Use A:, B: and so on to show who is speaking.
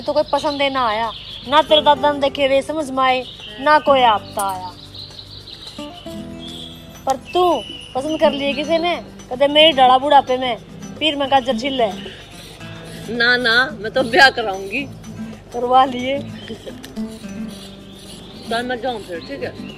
A: तो कोई पसंद ना आया, ना तेरे दादा ने देखे वे समझ में आए, ना कोई आपता आया। पर तू पसंद कर लिए किसी ने, कदे मेरी डाला बुढ़ापे में फिर मैं गाजर छिल है।
B: ना ना मैं तो ब्याह कराऊंगी।
A: करवा लिए।
B: चल मैं जाऊं फिर, ठीक है।